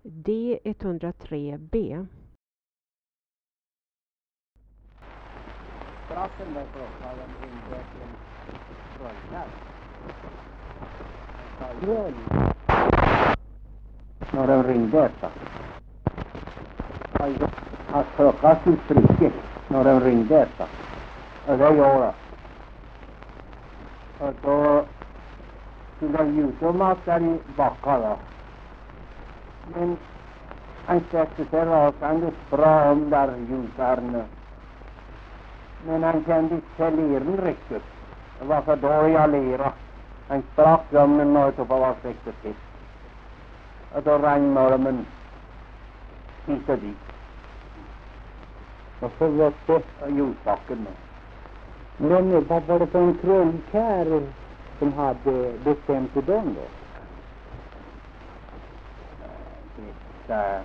D103B. Straffen var klockan ringde till Rönnär. När den ringde efter. Att klockan skulle spricka när den ringde efter. Och det gjorde det. Och då skulle han ljudommas där i backen då. Men han sträckte sig rasande bra om där ljusarna. Men han kände inte till leran riktigt. Det var för dåliga lera. Han sprack gömmen och tog på vad riktigt till. Och då rann mormen hit och dit. Och så var det ljusbacken då. Men vad var det för en trollkär som hade bestämt i dem då? Det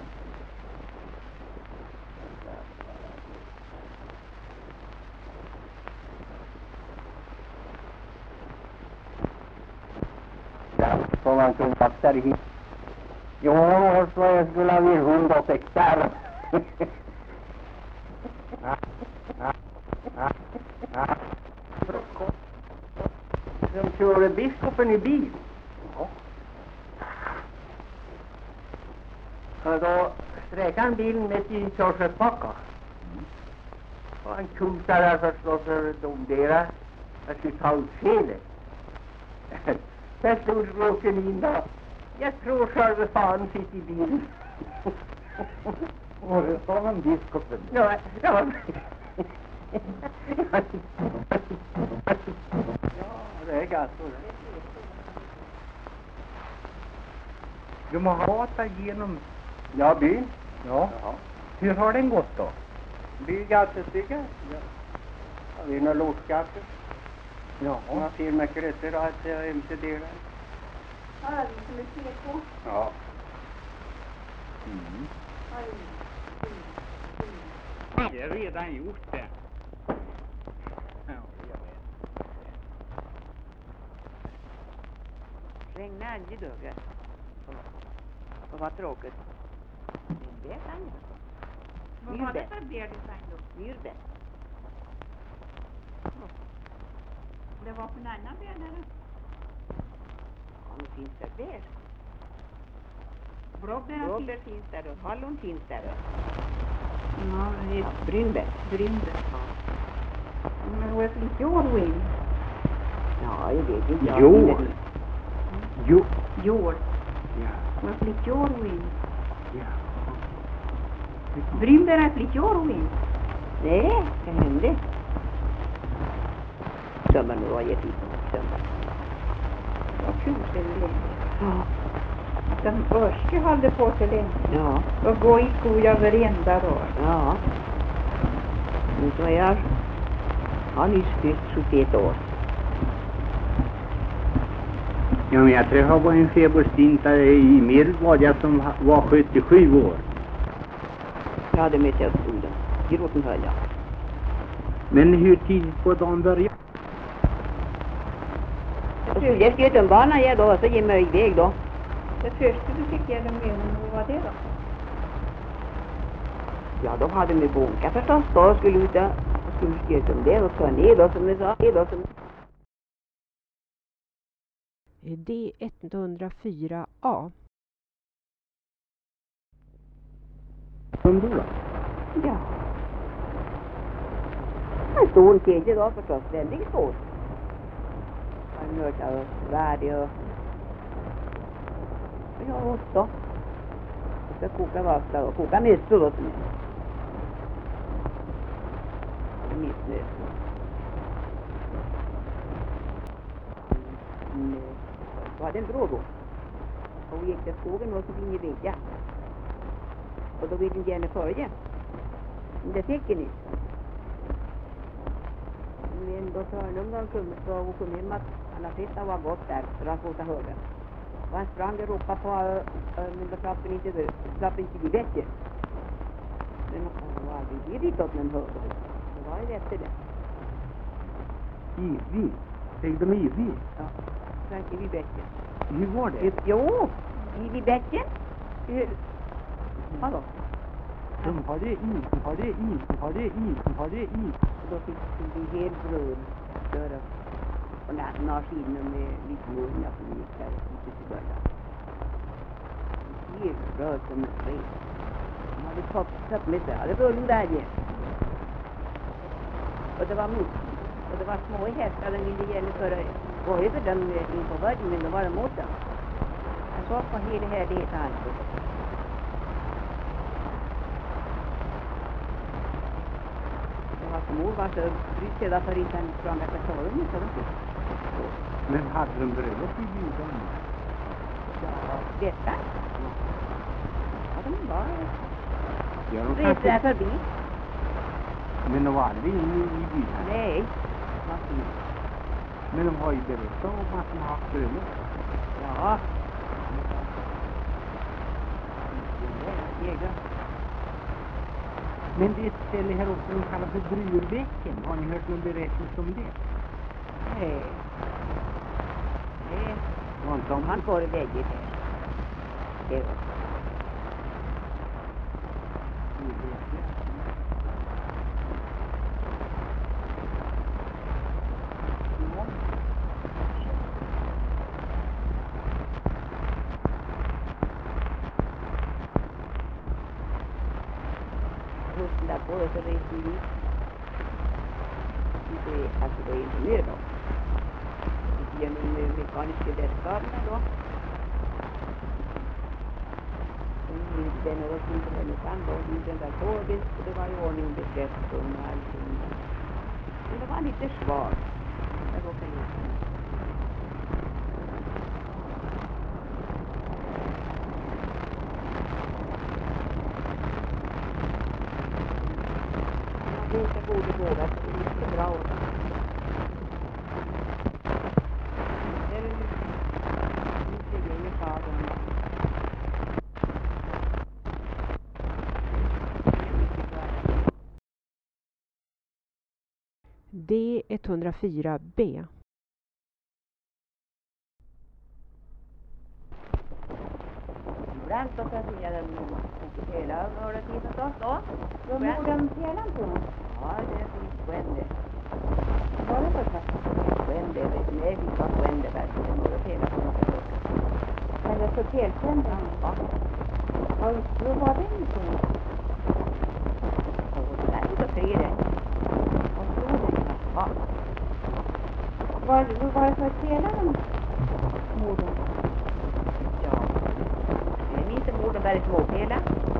som man kunde vakta det hit. Jo, så jag skulle ha vid 106 där. De körde biskopen i bil. Och då sträckade han bilen mitt i Korsbacka. Och han kutade där förstås och domderade. Jag skulle ta ut felet. Där stod bråken in då. Jag tror själva fan sitter i bilen. Och det sa han biskopen. Ja. Ja, det är gott. De har hatat genom... Ja, byn. Ja. Ja. Hur har den gått då? Byn gattestiga. Ja. Vi har några lortskatter. Ja. Några firma kryssor och att jag inte delar. Ja, det är som ett teko. Ja. Mm. Oj. Det är redan gjort det. Ja, jag vet. Regnar aldrig duggar. Och vad tråkigt. Men det kan jag. Vad var det för bär du sang då? Myrbär. Det var för en annan bär där. Ja, nu finns det bär. Blåbär Blåbär finns där och hallon finns där. Ja, det är Brynbär. brynbär. Men vad är det för jordwin? Ja, jag vet inte. Jord. Jord. Ja. Vad är det för jordwin? Ja. Brynbär är för jordwin. Nej, det hände. Sömmar nu var jag tid. Sömmar. Vad tusen länge. Ja. Den första hade på sig länge. Ja. Och gå i skoja varenda dag. Ja. Nu så jag har nyss fyllt 71 år. Ja, men jag träffade på en feberstintare i Medelpad som var 77 år. Jag hade med sig skolan. I Rotenhölja. Men hur tidigt på dagen började? Jag sköt en bana jag då, så ger mig iväg då. Det första du fick göra med honom, vad var det då? Ja, då hade vi bunka förstås. Då skulle vi där och skulle sköta om det och ta ner då som vi sa. D104A. Som då? Ja. En stor kedja då förstås, väldigt stor. En mörka och värdig och... Vi har ost då. Vi ska koka vassa och koka mysor då som är. Mysnö. Så hade en bro då. Och vi gick till skogen och så fick vi vidga. Och då ville inte gärna följa. Men det fick ni. Men då sa han om de kom hem att alla fiskar var gott där för att få ta höga. Och han sprang och ropade på men då slapp inte vid bättre. Men han var aldrig dit åt någon höga. Det var ju efter det. Ivig? Säg de ivig? Ja, sprang inte vid bättre. Hur var det? Jo, vid bättre. Hallå? De har det i. Och då fick vi helt brun dörr och maskinen med lite munna som gick där lite till början. Helt rörd som en spring. De hade koppat med det. Det var en där igen. Och det var mot. Och det var små hästar den ville gälla för att gå över dem in på världen, men det var emot dem. Jag såg på hela härligheten alltså. Det var som mor var så brytade för att han sprang att jag såg dem så de fick. Men hade de bröllop i bjudan? Ja, detta. Ja, de var Ja, de reste där kanske... förbi. Men de var aldrig inne i bjudan. Nej, vad fint. Men de har ju berättat om att de har haft bröllop. Ja. Jäger. Men det är ett ställe här uppe de kallar för Brurbecken. Har ni hört någon berättelse om det? Nej. Nej. Var inte om Han går iväg i det. Det var. Husen där på så det är ju det alltså det är inte mer då. Genom mekaniska verksamheter då. Den är också inte den kan då den där tåget och det var ju ordning bekräft och allting. Men det var lite svagt. Det var okej. Det är så gode båda så det är lite bra. Det är lite grejer kvar. D104B. Ibland så kan jag den hela våra tiden då. Vad mår den fjällan på? Ja, det är fint skände. Vad är det för plats? Skände, vet ni, vi ska skände verkligen. Det är hela på något sätt. Men det är så felkända. Ja. Vad var det inte? Och det där är så fri det. Vad stod det? Ja. Vad var det för fjällan? Morden? Ja. Det är inte morden där i småpela.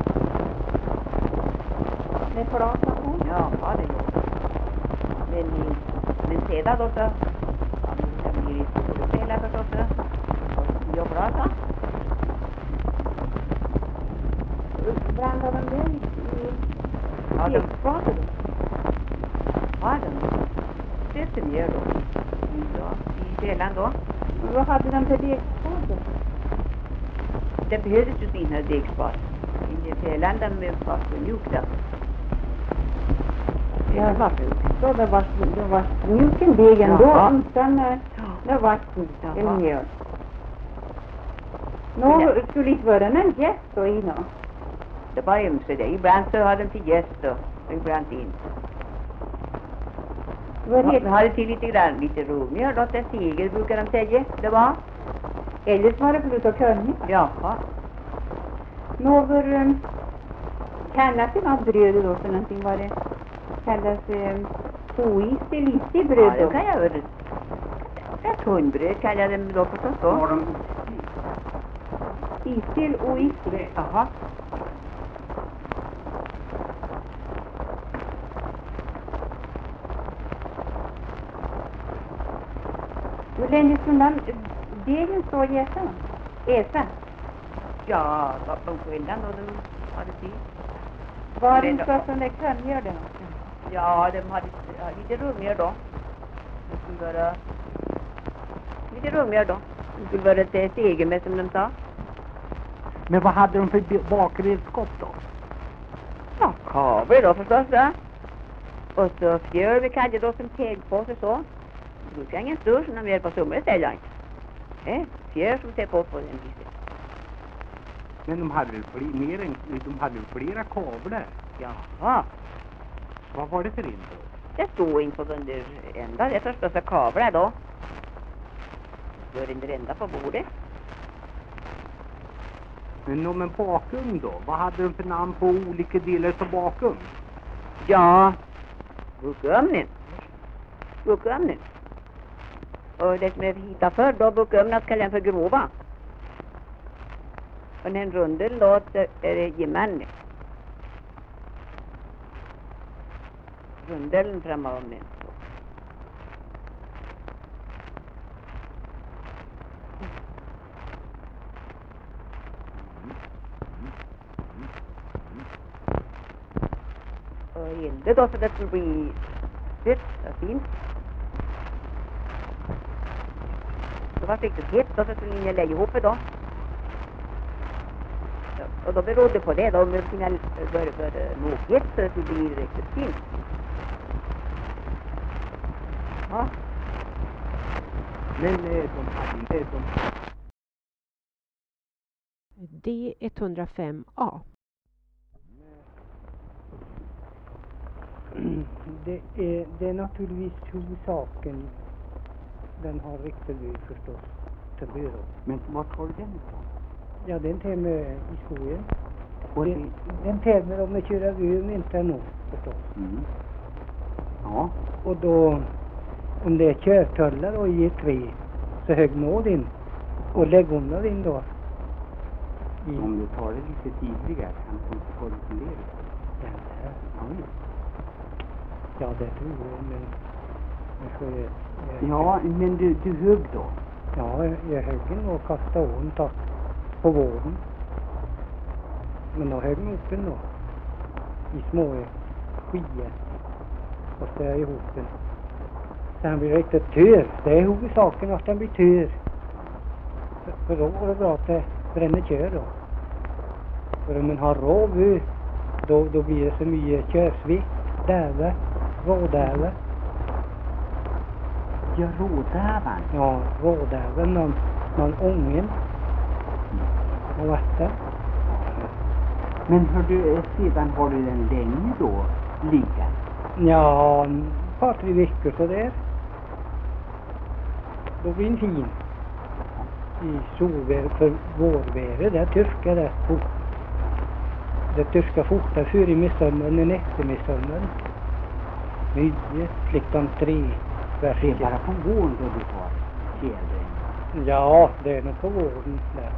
Med flata på? Ja, det är det. Men sedan då så. Ja, det blir i småpela förstås. Och jag pratar. Brandade de det i Ja, de ekskapet? har de. Det som gör då. Ja, i källan då. Vad hade de för dekskapet? Det behövdes ju fina degspat. I källan de var så mjuka. Ja, så det var mjuken degen då Jaha. utan det var en mjöl. Nå skulle inte vara en gäst då i nå. Det var ömse det. Ibland så hade de till gäst och ibland inte. Var Vi helt, hade till lite grann, lite romiga. Låt det stiger brukar de säga. Det var. eljest var det förut att kunna. Jaha. Några kallas det vad bröd då för någonting var det? Kallas ois till isig bröd Ja, då? det kan jag väl. Det är tunnbröd kan jag dem då förstås då. Har de... Isil och is. Jaha. Hur länge skulle den degen stå och äta? Ja, de skillnaden då de hade tid. Var Det är den då. så som det kan göra det? Ja, de hade lite rummiga då. Det skulle vara lite rummiga då. Det skulle vara ett stegen med som de sa. Men vad hade de för bakredskap då? Ja, kabel då förstås va. Och så fjör vi kanske då som tegpåse så. Det brukar ingen stor som de gör på sommarställen. Fjör som tar på den viset. Men de hade väl de hade väl flera kablar? Jaha, Vad var det för en då? det stod inte på den där enda. Det förstås är kablar då. Gör inte det enda på bordet. Men bakum då? Vad hade de för namn på olika delar av bakum? Ja, bukumnen. Bukumnen. Och det som är hittade för då bukumnen kallar den för grova. Och den rundel då är det gemanne. Rundelen framåt med. Och gällde då så det skulle bli fett och fint. Så var riktigt hett och så skulle ni lägga ihop det då. Ja, och då berodde på det då om det skulle nå hett så det skulle bli riktigt fint. Ja. Men de hade inte D105A. Det är naturligtvis huvudsaken. Den har Riktelby förstås till byrå. Men vart har du den ifrån? Ja, den tämmer i skogen. Och Den tämmer om att köra över inte nog förstås. Mm. Ja. Och då, om det är körtullar och i ett trä, så hög nåd in och lägg undan in då. Om du tar det lite tidigare kan du inte få det fundera. Ja, det tror jag, men Ja, men du högg då? Ja, jag högg in och kastade ån på våren. Men då högg upp den då i små skivor och så ihop den. Så han blir riktigt tör. Det är huvudsaken att den blir tör. För då går det bra att det bränner kör då. För om man har råv då blir det så mycket körsvikt, däver, rådäver. Ja, rådäven. Ja, rådäven, någon ången och vatten. Men hör du, sedan har du den länge då ligga? Ja, ett par, 3 veckor så där. Då blir den fin. I solväder, för vårväder, där törskar det fort. Det törskar fortare för i midsommar än efter midsommar. Mycket, liksom 3 veckor. Det är bara på våren då du tar tjädern? Ja, det är nog på våren där.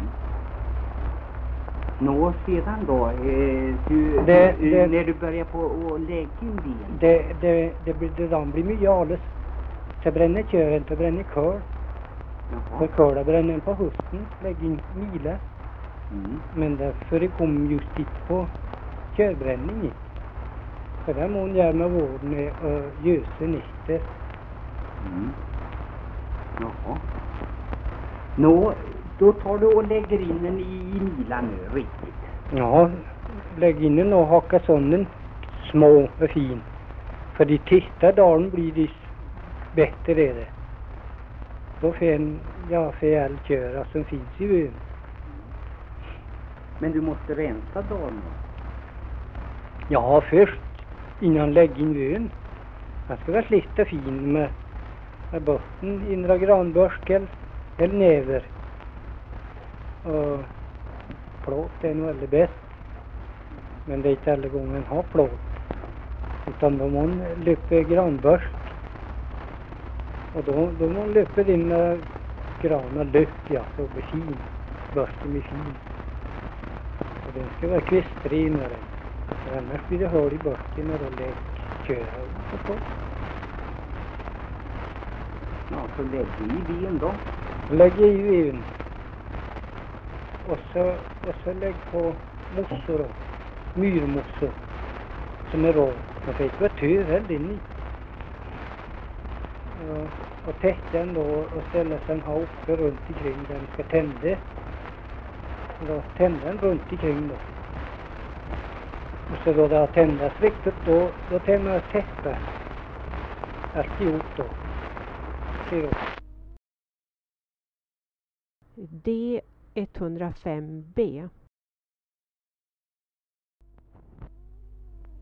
Nå, sedan då, när du börjar på att lägga in ben? De blir mycket alldeles. Så bränner kör inte, bränner kör. För kör bränner på hösten, lägger in mila. Men därför det kom just dit på körbränning. För där må gör med vården och gösen efter. Jaha. Nå, då tar du och lägger in den i mila nu, riktigt. Ja, lägg in den och haka sönder små och fin. För de tista dagen blir det bättre är det. Då får all köra som finns i byn. Men du måste rensa dagen? Ja, först innan lägg in byn. Den ska vara slitt och fin med botten, inra granbörskel eller näver. Och plåt är nog väldigt bäst. Men det är inte alla gånger har plåt. Utan då man löper granbörsk. Och då man löper dina granar löp, ja, så blir fin. Börsken blir fin. Och den ska vara kvistrig med den. För annars blir det hål i börsken när de köra på. Ja, så lägg i ben då? Lägg i ben. Och så lägg på mossor då. Myrmossor. Som är rå. Man får inte vara tör heller in i. Och täcka den då och ställa sig uppe runt omkring den ska tända. Och då tända den runt omkring då. Och så då det har tändats riktigt då tänder jag täppa. Alltihop då. D105B.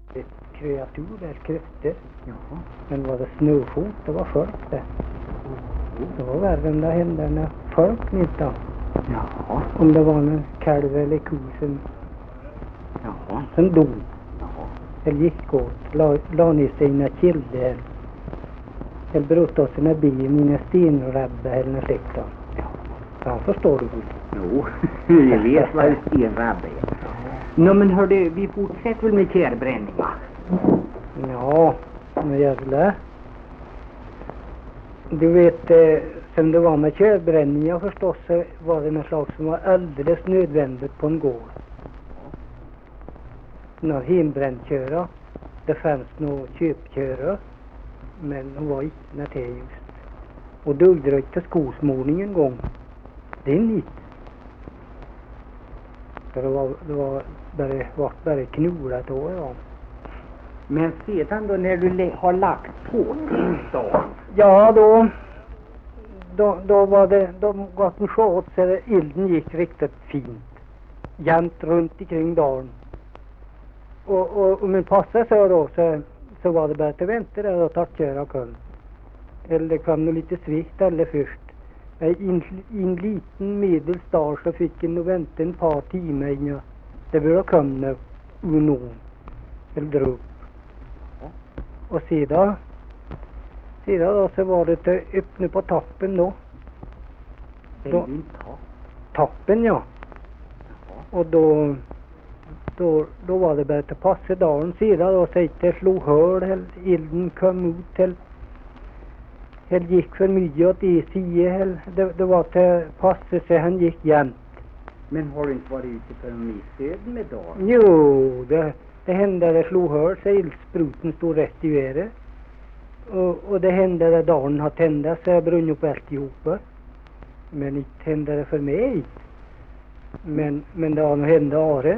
Ett kreatur där, kräftor. Jaha. Men var det snöfot, det var folk där. Det var värre än det hände när folk nyttade. Jaha. Om det var en kalv eller ko Jaha. som dog. Jaha. Eller gick åt, la ner sina kilder. Eller bröt av sina ben i en stenrabba eller något släkt. Ja, förstår du. Jo, jag vet vad en stenrabbe är. Nå men hörde, vi fortsätter väl med kärbränningar? Ja, men jävlar. Du vet, som det var med körbränningar förstås, så var det något slag som var alldeles nödvändigt på en gård. Några hembrännköra. Det fanns några köpköra, men de var inte när just. Och duggdröjt skosmålning en gång. Det är nytt. För det var bara knulat då, ja. Men sedan då när du har lagt på till dagen? Ja, då var det, de gav en skåt så elden gick riktigt fint. Jämt runt omkring dagen. Och min passa sa då så var det bara att vänta där och tackköra kom. Eller det kom nog lite svikt eller först. I en liten medelstad så fick en nog vänta en par timmar innan det började komma ur någon. Eller drog. Och sedan då så var det att öppna på toppen då. Toppen, ja. Och då var det bara att passa dagen sedan då så att det slog hål, elden kom ut till. Det gick för mycket åt sidan, det var till passa sig, han gick jämt. Men har du inte varit ute för en missöd med dagen? Jo, det hände det slog hål så eldspruten stod rätt i väret. Och det hände det dagen har tända så jag brunn upp alltihopa. Men inte hände det för mig. Men det har nog hända are.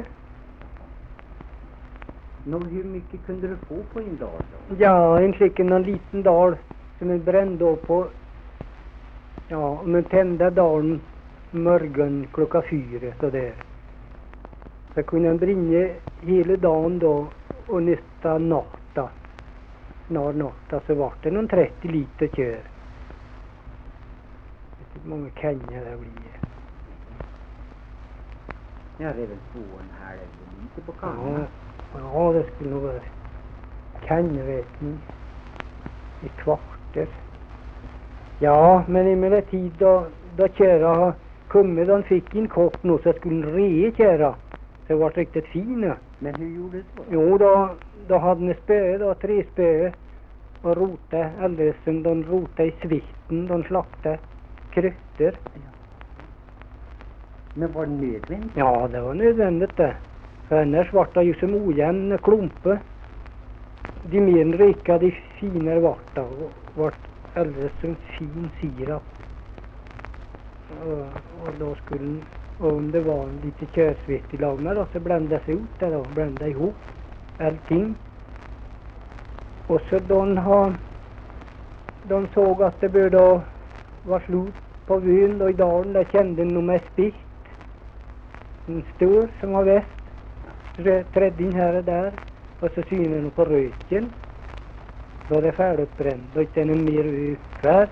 Nå, hur mycket kunde du få på en dag då? Ja, en fick en liten dag som en brände då på. Ja, om en tända dagen morgon klockan 4 så där. Så kunde han bringa hela dagen då och nästa natta. Natta så var det någon 30 liter kör. Jag vet inte hur många kanjer det blir. Ja, det är väl 2,5 liter på kanjerna. Ja, det skulle nog vara kanjräkning i kvarter. Ja, men emellertid då köra kommer de fick en kopp nu så skulle en re köra. Så det var riktigt fina. Men hur gjorde du då? Jo, då hade ni spö då, 3 spö. Och rota alldeles som de rota i svikten, de slaktade krytter. Ja. Men var det nödvändigt? Ja, det var nödvändigt det. För annars var det ju som ojämn klumpe. De mer rika, de finare vart det. Och vart alldeles som fin sirap. Och då skulle, om det var lite körsvett i lag med då, så blandas ut det då, blanda ihop allting. Och så de såg att det började vara slut på vyn och i dagen där kände de med spikt. En stor som var väst. Trädde in här och där. Och så synade de på röken. Då är det färdigutbränd. Då är det en mer kvar.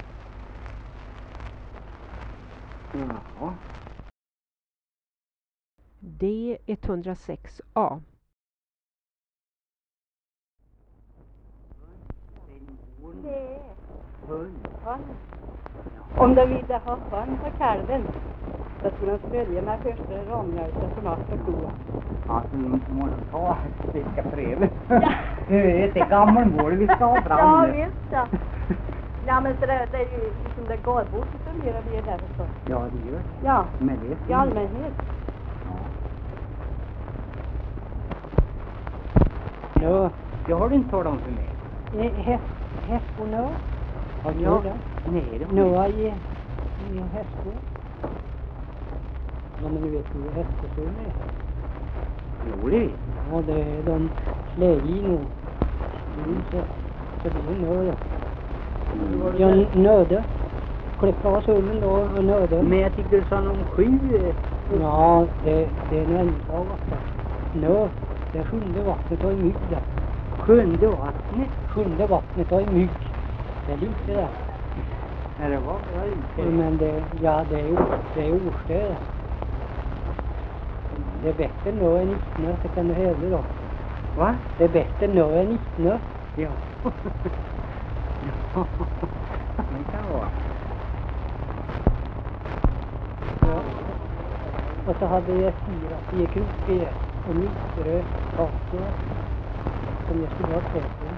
Jaha. D106A. Om de ville ha hund på kalven så skulle de svälja med första ramhjälpen från natt och blod. Alltså, vi måste ta vilka pröver. Du vet, det är gammalmål vi ska ha fram. Ja, visst ja. Ja, men så det är ju liksom det gårdbord som fungerar vi där förstås. Ja, det gör det. Ja, Men det är fint. i allmänhet. Ja, Det har du inte talat om för mig. hästbonör. Har du Ja. det? Nej, det har Nu jag har jag en hästbo. Ja, men du vet hur hästbosor är. Jo, det vet Ja, det är de släger i nu. Så det är nöd. jag. Ja, nöde. Klippa av sullen då och nöde. Men jag tyckte du sa om 7. Ja, det är en undantag ofta. Nöd, Det sjunde vattnet har ju mygg där. Sjunde vattnet. Sjunde vattnet har ju mygg. Det är lite där. När det var bra ute. Men det, ja, det är Årstöd. Det är bättre nu än Isnö, så kan du hävda då. Va? Det är bättre nu än Isnö. Ja. Ja. Det kan vara. Ja. Och så hade jag 4 krokar och myggröt, kakor som jag skulle ha kvar.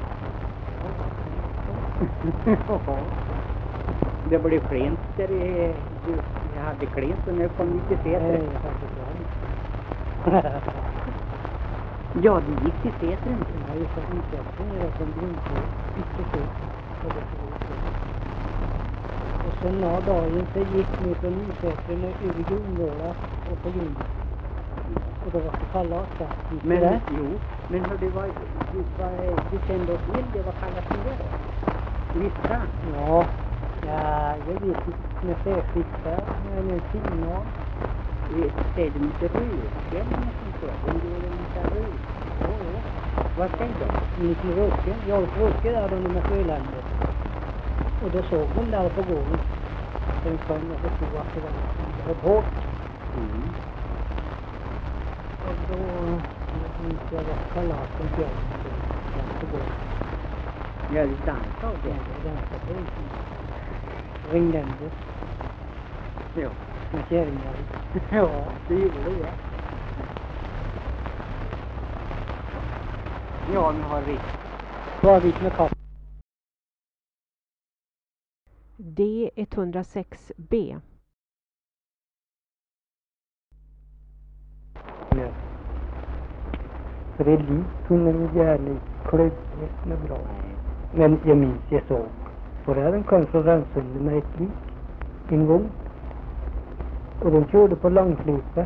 Det blev klent där jag hade klent och när jag kom lite Nej, Säter. jag hade bra. Ja, det gick till Säter inte. Jag har ju fått intresse när jag kom grundkurs. Ytterst. Och sen några dagen så gick ni från Nysätren över Grundvåla och på Ljungby. Och då var det kallat där. Men jo, men hör du kände oss till det var kallat som det. Visst. Ja, jag vet inte med särskilda, men en signal. Vi säger de inte rödskräm eller sånt där. De gör en liten röd. Ja. Vad säger de? Lite röke. Jag röke där under med Sjölandet. Och då såg de där på gården. Den kom och förstod att det var hårt. Mm. Och då minns jag vad kalasen bjöd på gården. Ja, det dansade av det. Det dansade på riktigt. Ringländer Ja. med kärringar. Ja, det gjorde det. Ja, nu har vi. Kvarvik med kapp. D106B. Ja. För det kunde nog gärna klövet med bra. Men jag minns jag såg. För det hade kom från Rönsundet med ett lik en gång. Och de körde på långflipet.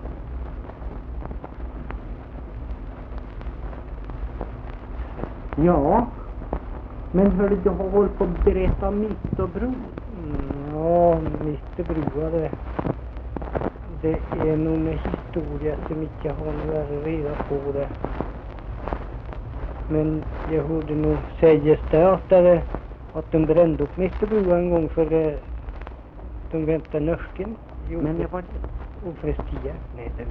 Ja, men hörde du har hållit på att berätta om Mitterbro? Ja, Mitterbro det är nog en historia som inte jag har några reda på det. Men jag hörde nog sägas där att de brände upp Mitterbro en gång för de väntade nörsken. Men det var det. Ofrestia. Nej, det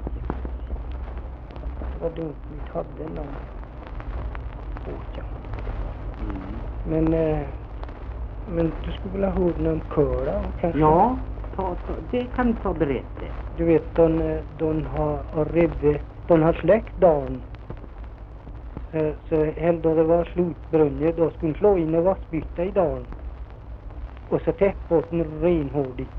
var dumt. Vi hade någon båt, ja. Men du skulle vilja ha hört om Köla kanske? Ja, det kan ta berätta. Du vet, de har släckt dagen. Så då det var slutbrunnet, då skulle de slå in och vassbytta i dagen. Och så täpp åt en renhårdigt.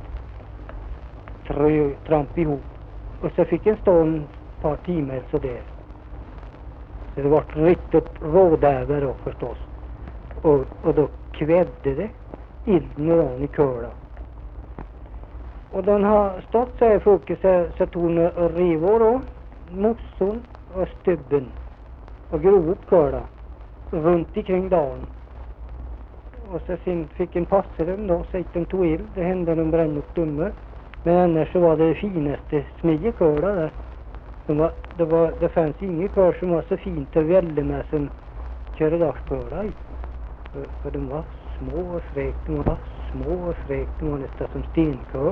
Tramp ihop. Och så fick en stå ett par timmar så där. Så det var riktigt rådäver då förstås. Och då kvävde det ilden och i Köla. Och den har stått så här folk så tog hon och rivor då, mosson och stubben och grov upp Köla runt ikring dagen. Och så sen fick en passerum då, så de tog eld, det hände de brände upp dummar. Men annars så var det finaste smidje Köla där. Det fanns ingen kör som var så fint att välja med som Köredagsköla i. För de var små och fräkt, de var nästan som stenkör.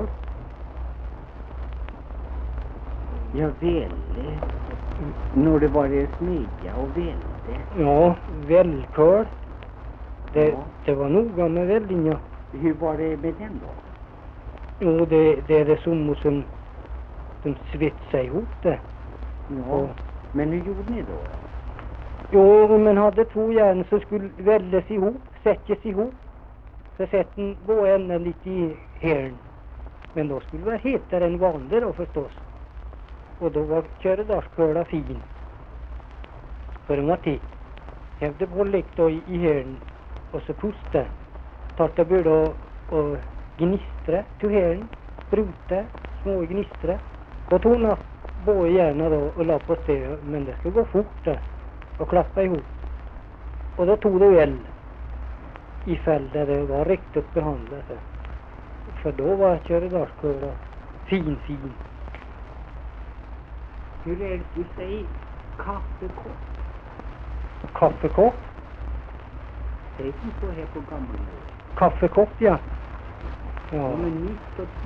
Ja, välde. När det var det smidja och välde. Ja, välkör. Det var noga med väldingen, ja. Hur var det med den då? Jo, det är det som svetsade ihop det. Ja, men hur gjorde ni då? Jo, men hade 2 järn som skulle väljas ihop, sättas ihop. Så sätten gå ända lite i hörn. Men då skulle det vara hetare än vanligt då förstås. Och då var Köredagsköla fin. För den var till. Hävde på lekt då i hörn. Och så pusta. Tarta började och gnistra till hörn. Spruta, små gnistra. Då tog hon båda järna då och la på stöd. Men det skulle gå fort där. Och klappa ihop. Och då tog det väl ifall där det var riktigt behandlat. För då var Köredagsköla fin. Hur är det du säger? Kaffekopp. Kaffekopp. Det är som står här på gamla. Kaffekopp, ja. Ja. Ja, men mitt och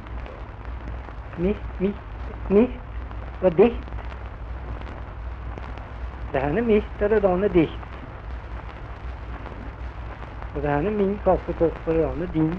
Mitt. Vad ditt? Det här är mitt och det där är ditt. Och det här är min kaffekopp och det där är din.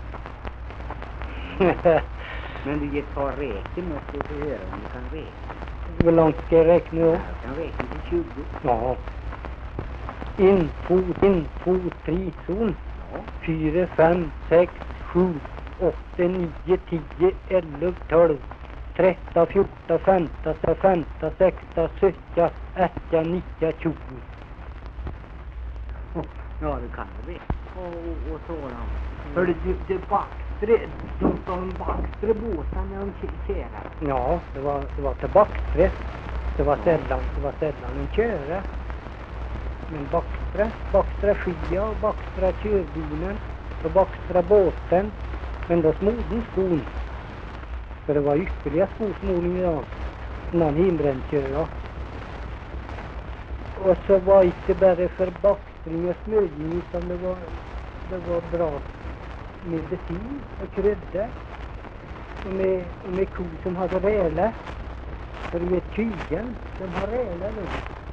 Men du ger ta räken och så får höra om du kan räkna. Hur långt ska jag räkna då? Jag kan räkna till 20. Ja. In, två, tre, zon. Ja. 4, 5, 6, 7, 8, 9, 10, 11, 12, 13, 14, 15, 16, 17, 18, 19, 20. Ja, du kan räkna. Och sådan. Hörde du Backströ, de Backströ båtar när de kärar. Ja, det var till Backströ. Det var sällan en köra. Men Backströ skia och Backströ körbilen och Backströ båten. Men då smoden skon. För det var ytterligare skosmodning idag. Någon himbrännkörare. Och så var inte bara för backstring och smörjning utan det var bra medicin och kryddor. Och med kor som hade rälar. För du vet kygen, de har rälar nu.